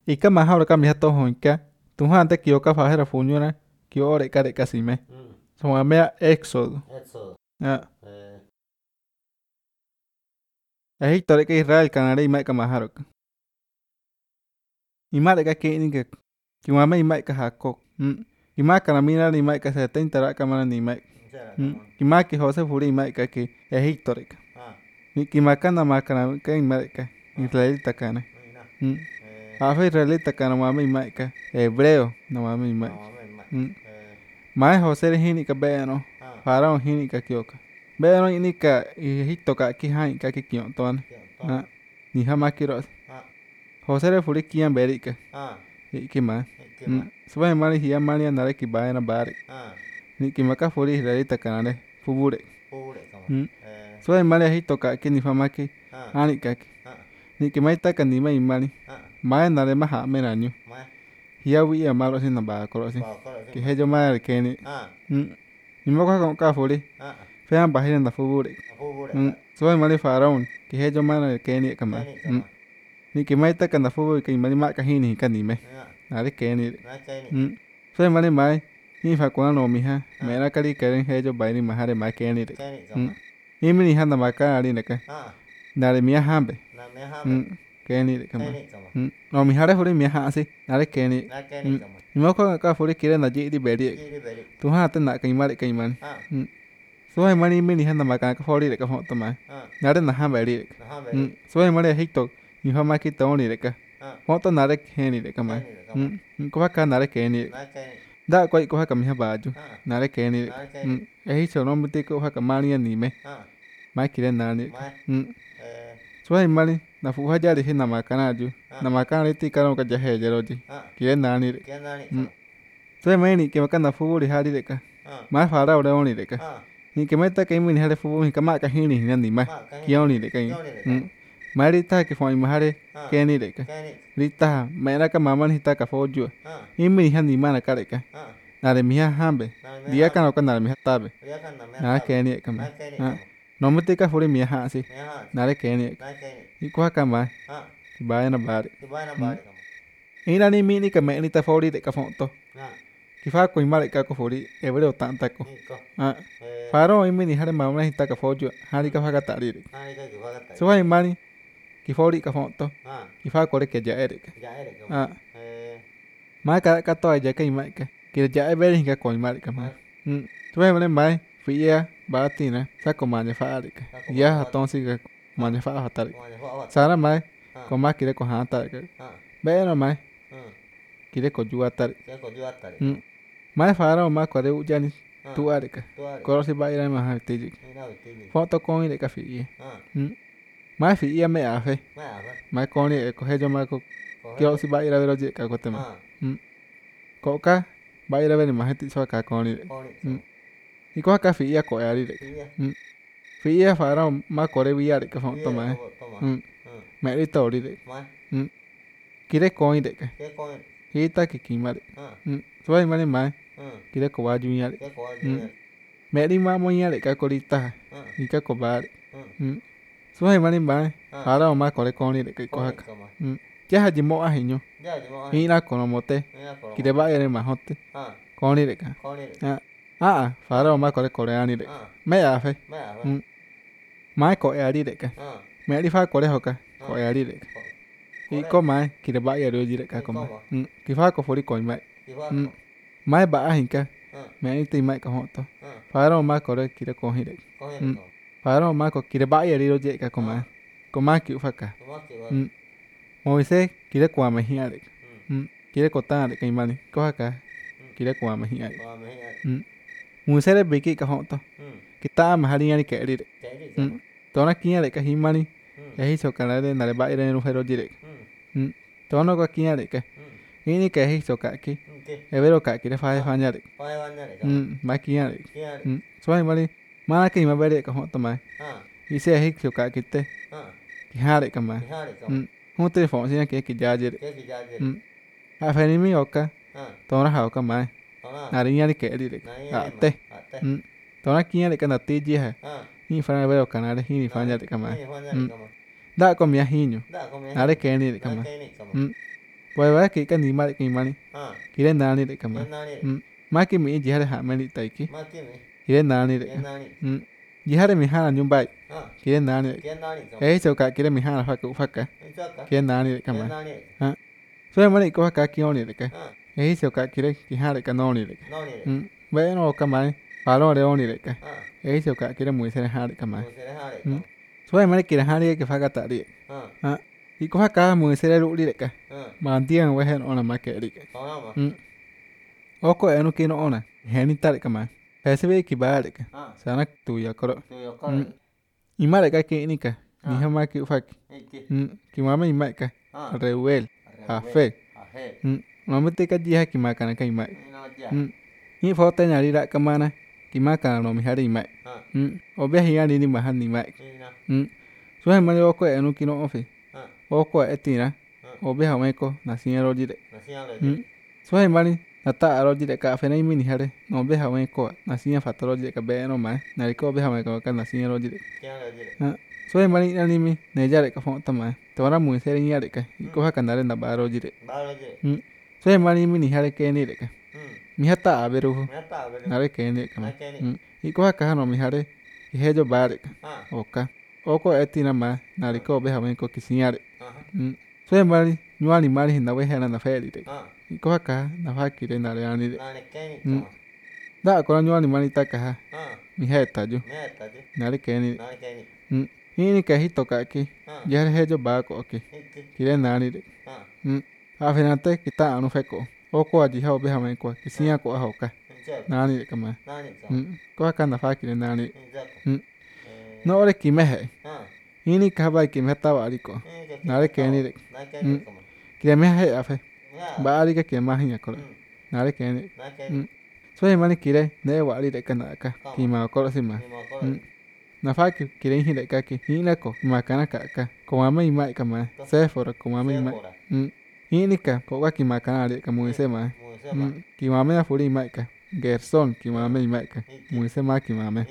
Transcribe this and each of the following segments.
Ika mahawra ka miha tojo ika. Tuhan te kioka fajera fuñuna. Kio reka reka sime. Somamea Éxodo. Egipto reka Israel kanare imaika maharoka. Imareka kininga. Kimame imaika Jacob. Kimaka na mina imaika 70 raka mana ni imaika. Kimaki José furi imaika ki Egipto reka. Kimaka na makana ka imaika Israelita kana. Afa Israelita kana mame imaika hebreo na mame imaika. Mae José hinika beno. Faraón hinika kioka. Beno inika Egipto ka ki hain ka ki kion toana. Ni hamaki ros. José re furi kian berika. Ikima. Subai mari hiya mari anare ki baena bare. Ni kimaka furi Israelita kana fubure. Subai mari Egipto ka ki ni famaki hanika ki. Ni kimaita ka ni mai mari. Mae nare maha meranyo. Hiya wi amaro sin na ba korosi. Ki hejo mari keni. Ni moko ka furi. Fean bahina na fubure. Subai mari Faraón ki hejo mari keni kama. Ni kimaita ka na fubure ki mari maka hini ka ni me. Nare keni. Subai mari mai. Ni fa kuna no miha. Mera kari karen hejo baini mahare ma keni. Imi ni handa maka ari naka. Nare miha hambe. Keni kama. No mihare furi miha hasi. Nare keni. Ni moko ka furi kire na jidi beri. Tuhan ate na kaimari kaimani. Subai mari imi ni handa maka ka furi reka foto mai. Nare na hambe ri. Subai mari Egipto ni famaki toni reka. Foto nare keni reka mai. Ko ka nare keni. Da ko ko ka miha baju. Nare keni. Egipto no mti ko ka mani ni me. Mai kire nani. Subai mari na fuha jari hina makana ju. Na makana ti karo ka jahe jeroji. Kire nani. Subai mari ni ke makana fuburi hari reka. Mai fara ore oni reka. Ni ke meta ke imi ni hare fuburi ka maka hini ni mai. Kioni reka. Mai rita ke foi mahare keni reka. Rita mera ka mama ni ta ka foju. Imi ni hani mana ka reka. Nare miha hambe. Dia ka no ka nare miha tabe. Nare keni kama. No mti ka furi miha hasi. Nare keni. Iko ka mai. Baena bare. Ina ni mini ka me ni ta fori de ka fonto. Kifa ko imare ka ko furi hebreo tanta ko. Faro imi ni hare mama ni ta ka foju. Hari ka fa ka tari. Subai mani ki fori ka fonto. Kifa ko re ke ja ereka. Mai ka to ja ka imai ka. Ki ja e beri ka ko imare ka mai. Subai mani mai fia batina sa ko mane fa areka. Ya hatonsi ka mane fa hatari. Sara mai ko ma kire ko hata ka. Beno mai kire ko ju atari. Mai fara ma ko re ujani tu areka. Ko si ba ira ma ha tiji. Foto ko ire ka fi. Mai fi ia me afe. Mai ko ni ko hejo ma ko kyo si ba ira vero je ka ko tema. Ko ka ba ira vero ma heti so ka ko ni. Iko ka fi ia ko ari. Fi ia fara ma ko re vi areka foto mai. Me ri to ri. Kire ko ire ka. Hita ki kimare. Subai mani mai. Kire ko wa ju yare. Me ri ma mo yare ka ko rita. Ika ko bare. Subai mani mai. Fara ma ko re ko ni ka ko haka. Ya haji mo ahinyo. Ina ko no mote. Kire ba ere ma hote. Ko ni ka. Fara ma ko re koreani de. Me afe. Mai ko e ari de ka. Me ri fa ko re hoka. Ko e ari de ka. Iko mai kire ba ere ji de ka ko mai. Kifa ko fori ko mai. Mai ba ahinka. Me ni ti mai ka hoto. Fara ma ko re kire ko hi de. Fara ma ko kire ba ere je ka ko mai. Ko ma ki ufaka. Moise kire ko ma hi are. Kire ko ta de ka imani. Ko haka. Kire ko ma hi are. Moise re beki ka hoto. Kita ma hari ani ke ri. Tona kiya de ka himani. Ehi so kana de nare ba ere no hero dire. Tono ko kiya de ka. Ini ke hi so ka ki. Evero ka kire fa fa nya de. Ma kiya de. So mari ma ka ima bere ka hoto mai. Ise hi so ka kite. Ki hare ka mai. Hu telefon sin ke ki ja je. A fa ni mi oka. Tona ha oka mai. Nare nya ni ke ri de. Te. Tona kiya de ka na ti je ha. Ni fa na vero kana de ni fa nya de ka mai. Da ko mi ahinyo. Nare ke ni de ka mai. Bởi vậy cái ni mai cái mani. Kire nani để kama. Maki mi jihare ha mani taiki. Kire nani để. Jihare mi hana nyumbai. Kire nani để. Cho cả kire mi hana faka. Kire nani để kama. So mani ko haka kioni để ka. Cho cả kire kihare kanoni để. Vậy nó kama. Palo de oni để ka. Cho cả kire muy sere ha để kama. So mani kire hari ke faka ta để. Iko haka muy sere ruli để ka. Mantian we hen ona makeri. Oko enu kino ona. Heni tare kama. Pesebe ki bale ka. Sana tuya koro. Imare ka ki inika. Ni hama ki ufak. Ki mama imai ka. Reuel. Hafe. Mamete ka jiha ki makana ka imai. Ni foto nyari ra kamana. Ki makana no mi hari imai. Obia hiya ni mahan ni imai. So hemani oko enu kino ofe. Oko etina. Obia hameko nasinya rojire. So hemani nata arojire ka fena imini hare. No obia hameko nasinya fatorojire ka beno ma. Nariko obia hameko ka nasinya rojire. So hemani animi nejare ka fonta ma. Tora muy sere nyare ka. Iko haka nare na barojire. So hemani imini hare ke ni ka. Mi hata aberu. Nare ke ni ka. Iko haka hano mi hare. Ihejo bare ka. Oka. Oko etina ma. Nariko obia hameko kisinyare. So hemani nyuani mari na we hena na feri de. Iko haka na fakire na reani de. Da akora nyuani mari taka ha. Mi heta ju. Nare keni. Ini ka hito ka ki. Yare hejo ba ko ki. Kire nani de. Afinante kita anu feko. Oko aji ha obe hama ko kisinya ko ahoka. Nani de kama. Ko haka na fakire nani. No ore kimehe. Ini ka ba ki meta wa aliko. Nare keni de. Kire mehe afe. Ba alika kire mahinya ko. Nare keni. So hemani kire ne wa ali de kana ka. Ki ma ko sima. Na faki kire hi de ka ki. Ina ko makana ka ka. Ko mama imai kama. Sefora ko mama imai. Ini ka ko wa ki makana de ka muy sema. Ki mama ya furi imai ka. Gerson ki mama imai ka. Muy sema ki mama.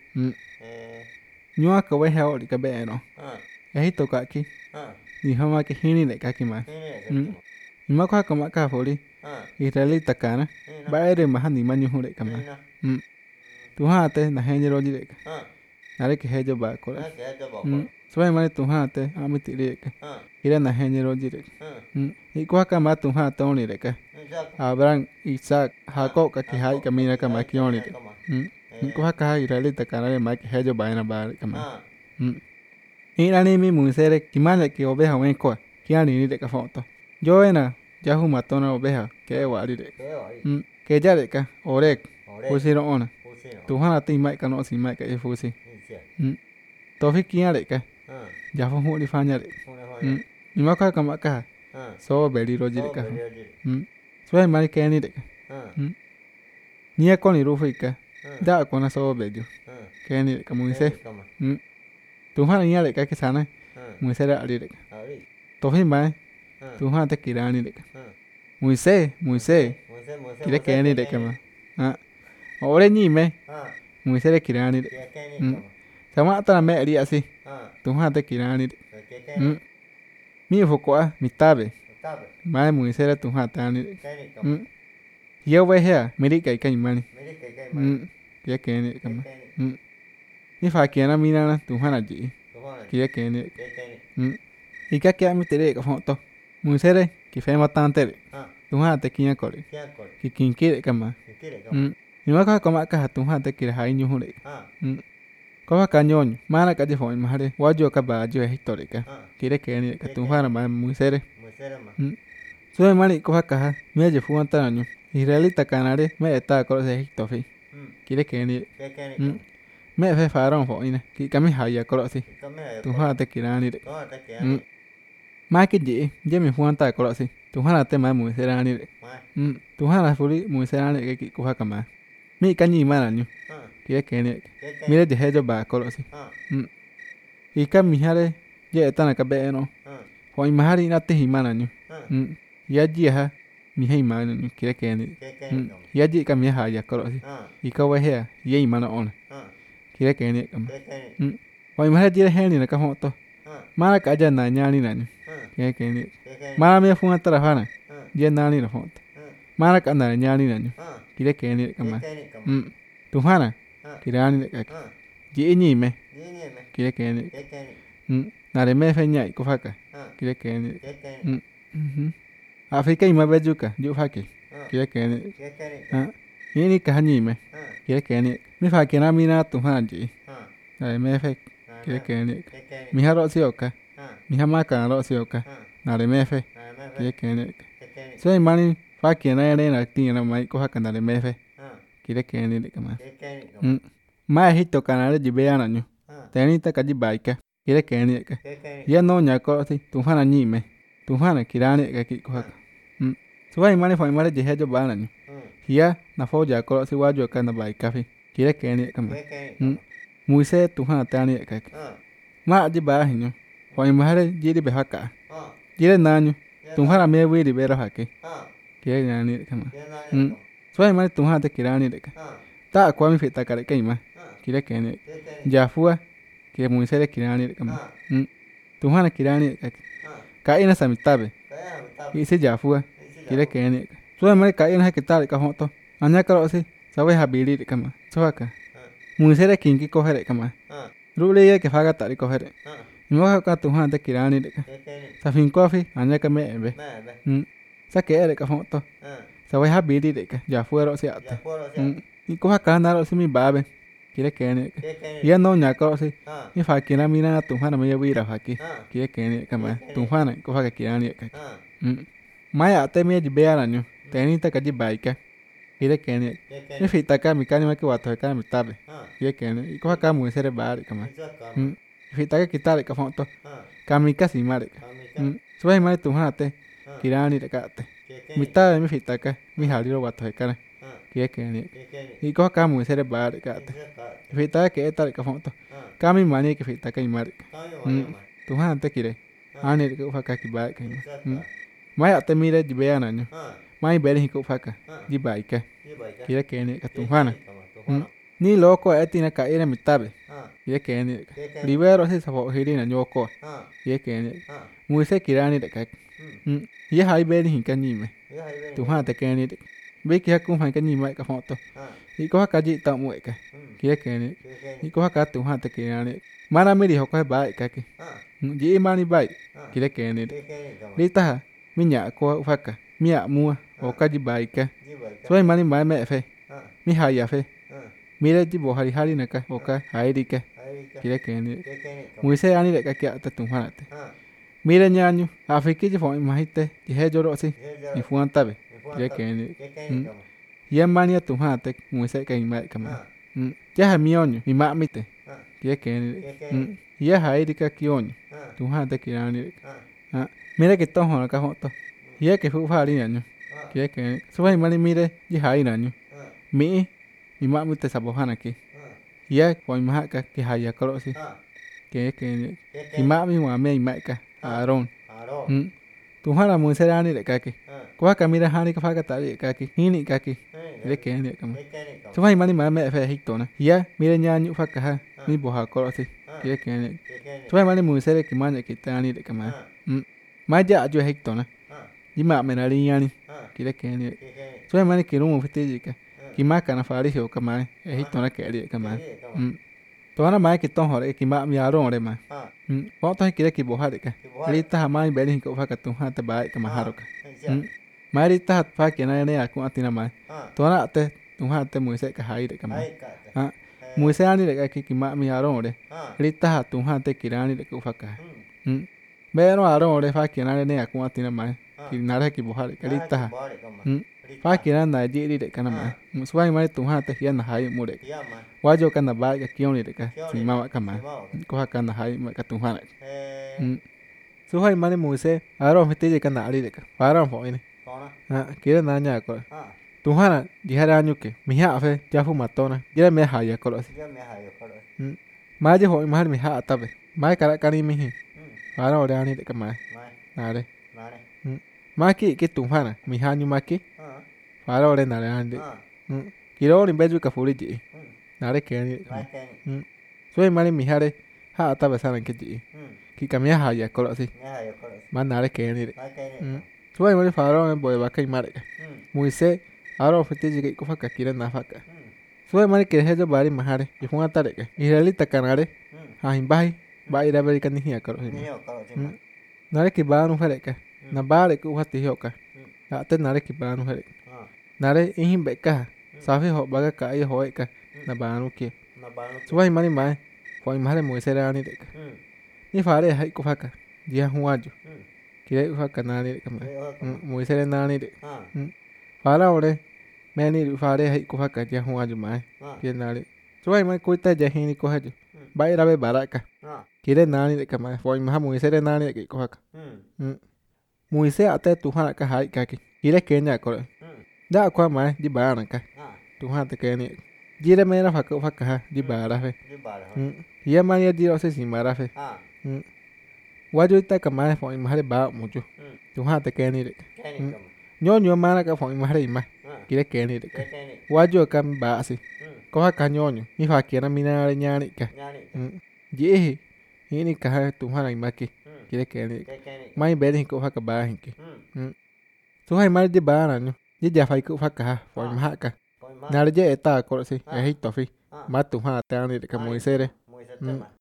Nyua ka we ha ori ka be no. Hito ka ki. Ni hama ki hini de ka ki ma. Ima ko haka maka furi. Israelita kana. Ba ere maha ni manyu hure kama. Tuha te na henye roji de ka. Nare ki hejo ba ko. So hemani tuha te amiti de ka. Ira na henye roji de. Iko haka ma tuha te oni de ka. Abraham, Isaac, Jacob ka ki hai ka mina ka ma ki oni de. Iko haka ha Israelita kana de ma ki hejo ba ina ba kama. Ina ni mi muisere kimane ki oveja wen ko. Ki ani ni de ka foto. Yo ena Yahu mató una oveja que guarire. Que ya de ka orek. Pusieron ona. Tu hana ti mai ka no si mai ka e fusi. Tofi kia de ka. Ya fo huli fanya de. Ni ma ka ma ka. So beri roji de ka. So mari ke ni de ka. Ni ko ni rufu ka. Da ko na so beju. Ke ni de ka muise. Tu hana ni de ka ke sana. Muise ra ali de ka. Tofi mai. Tu hana te kirani de ka. Muise. Kire ke ni de ka ma. Ore ni me. Muise de kirani de. Sama ata me ari asi. Tu hana te kirani de. Mi foko a mitabe. Mai muise ra tu hana tani de. Yo we here. Miri kai kai mani. Kire ke ni de ka ma. Ni fa kiana mina na tu hana ji. Kire ke ni. Ika ke mi tere ka foto. Muise re ki fe matante de. Tu hana te kinya kore. Ki kinkire ka ma. Ni ma ka ma ka tu hana te kire hai nyu hore. Ko ka nyonyo. Mana ka je fo ma hare. Wa jo ka ba jo historika. Kire ke ni ka tu hana ma muise re. So mari ko ka ha. Me je fu anta nyu. Israelita kanare me eta ko se histofi. Kire ke ni. Me fe faron fo ina. Ki kami haya ko si. Tu hana te kirani de. Ma ke je mi fu anta ko si. Tu hana te ma muise ra ni de. Tu hana furi muise ra ni ki ko ka ma. Mi kanyi mana nyu. Kire ke ni. Mire je hejo ba ko si. Ika mi hare je eta na ka be no. Fo mi hari na te himana nyu. Ya ji ha mi hei ma nyu kire ke ni. Ya ji ka mi haya ko si. Ika we he ye imana ona. Kire ke ni. Fo mi hare je he ni na ka foto. Mana ka aja na nyani na nyu. Kaya kaya. Mana me fun atara fana. Dia nani na fonta. Mana ka na nyani na nyu. Kira kaya kama. Tuhana. Kira ni ka. Ji ni me. Kira kaya. Na de me fe nyai ko faka. Kira kaya. Afrika ima bejuka. Ju faki. Kira kaya. Ini ka ni me. Kira kaya. Mi fa kena mina tuhana ji. Na de me fe. Kira kaya. Mi ha ro si oka. Mi ha ma ka ro si oka. Na de me fe. Kira kaya. So mani fa kena na tin na mai ko faka na de me fe. Kira kaya ni kama. Ma hito kana de be ana nyu. Teni ta ka ji baika. Kira kaya ni ka. Ya no nya ko si tuhana ni me. Tuhana kira ni ka ki ko faka. So mani fa mani je hejo ba na nyu. Hia na fo ja ko si wa jo ka na baika fi. Kira kaya ni kama. Muise tuhana ta ni ka. Ma ji ba hinyo. Fa mari ji di be haka. Jire na nyu. Tuhana me we di be ra hake. Kira ni kama. So mani tuhana te kira ni ka. Ta kwa mi fita ka ka ima. Kira kaya ni. Ja fua. Kira muise de kira ni kama. Tuhana kira ni ka. Ka ina samitabe. Ise ja fua. Kira kaya ni. So mani ka ina ke ta ka hoto. Anya ka ro si. Sabe habili de kama. So haka. Muise de kinki coger kama. Rule ye que faga tari coger. No ka tuhana te kira ni ka. Sa fin coffee anya ka me be. Sa ke ere ka hoto. Sabe habili de ka. Ja fua ro si ate. Ni ko haka na ro si mi babe. Kira kaya ni. Ya no nya ka ro si. Ni fa kira mina tuhana me ye ra haki. Kira kaya ni kama. Tuhana ko faga kira ni ka. Maya ate me ji be ana nyu. Teni ta ka ji baika. Kira kaya ni. Ni fita ka mi ka ni ma ki wato ka mi tabe. Kira kaya ni. Ko haka mu sere baare kama. Fita ka kitare ka foto. Kami ka si mare ka. So mani tuhana te. Kira ni ka te. Mi tabe mi fita ka. Mi hari ro wato ka na. Kira kaya ni. Ni ko haka mu sere baare ka te. Fita ka etare ka foto. Kami mani ke fita ka imare ka. Tuhana te kire. Ani ko haka ki baare ka. Maya te mire ji be ana nyu. Mai bere hiko faka. Ji baika. Kira kaya ni ka tuhana. Ni loko etina ka ira mi tabe. Kira kaya ni. Libero si sa fo hiri na nyoko. Kira kaya ni. Muise kira ni ka. Ye hai bere hinka ni me. Tuhana te kaya ni. Be ki hakun han ka ni mai ka foto. Iko haka ji ta mu ka. Kira kaya ni. Iko haka tuhana te kira ni. Mana mi dijo ko ba ka ki. Ji mani bai. Kira kaya ni. Lita minya ko faka. Mia mua o ka ji baika. So mani mai me fe. Mi haya fe. Mira ji bo hari hari na ka o ka hairi ka. Kira kaya ni. Muise ani de ka kya ta tuhana te. Mira nyanyu. Afiki ji fo imahite. Ji he joro si. Ni fuan tabe. Kira kaya ni. Ya mani tuhana te. Muise ka imai kama. Ya ha mionyu. Mi ma mi te. Kira kaya ni. Ya hairi ka kionyu. Tuhana te kira ni. Mira que tohona ka hoto. Ya que fu fari na nyu. Kira kaya ni. So mani mire ji hai na nyu. Mi ma mi te sabohana ki. Ya fo imaha ka ki haya ka ro si. Kira kaya ni. Ima mi wa me imai ka. Aaron. Tuhana mu sera ni de ka ki. Ko ka mira hani ka faga tari ka ki. Hini ka ki. Kira kaya ni kama. So mani ma me fe hito na. Ya mira nya nyu faka ha. Ni bo ha ko ro si. Kira kaya ni. So mani mu sera ki manya ki tani de kama. Ma ja ju hito na. Ima me na ri ni. Kira kaya ni. So mani ki rumu fiti ji ka. Ki ma kana fari ho kama. Hito na ke ri kama. Tohana mai ki ton hore ki ma mi aro re ma. Ko to kira ki bo ha de ka. Rita ha mai beri ko fa ka tu ha te bai ka ma haro ka. Mai rita fa ki na ne aku atina mai. Tohana te tu ha te mu se ka hai de kama. Mu se ani de ka ki ma mi aro re. Rita ha tu ha te kirani de ko fa ka. Pero aro re fa ki na ne aku atina mai. Ki na re ki bo ha de ka rita ha. Fa ki na na ji ri de kana mai. Suai mai tu ha te hi na hai mu de. Wajo kana ba ka kioni de ka. Si mama kama. Ko ha kana hai ma ka tu ha. Suai mai mu se aro fiti ji kana ari de ka. Aro fo ini. Kira na nya ko. Tu ha na ji ha ra nyu ke. Mi ha fe ja fu matona. Kira me ha ya ko ro si. Ma ji ho ma mi ha ta be. Mai kara kani mi hi. Aro re ani de ka mai. Na re. Ma ki tu ha na mi ha nyu ma ki. Aro re na re ani de. Kiro ni beju ka furi ji. Nare kaya ni. So mani mi hare ha ta besana ke ji ki kamya ha ya kolo si man nare ke ni suai mari faro boy ba kai mare muise aro fiti ji ko faka kira na faka suai mari ke he jo bari mahare ki fu atare ke irali takanare ha himbai ba ira bari kan ni ya kolo nare ki ba nu fere ke na bare ku hati hoka ate nare ki ba nu fere nare ihim beka safi ho baga ka ai hoe ka na ba nu ki suai mari mai foi mare muise ra ni de ni fare hai ku faka dia huaju kire faka na ni ka muise ra na ni de fara ore me ni fare hai ku faka dia huaju mai ki na ni suai mai ku ta ja hi ni ko haju bai ra be baraka kire na ni de ka mai foi ma muise ra na ni ke ku faka muise ate tu ha ka hai ka ki kire ke nya ko da kwa mai di ba na ka tu ha te ke ni jire me ra faka ha di ba ra fe ya man ya di o se si ma ra fe waju ta ka mai foi ma re ba mucho tu ha te ke ni de nyo ma na ka foi ma re ma kire ke ni de waju ka ba si ko ha ka nyo ni fa ki na mi na re nya ni ka ye hi ni ka ha tu ha na ma ki kire ke ni mai be ni ko ha ka ba hin ki tu hai ma di ba na nyo ye ja fai ko fa ka foi ma ka na re je ta ko si e hi to fi ma tu ha ta ni de ka mo se re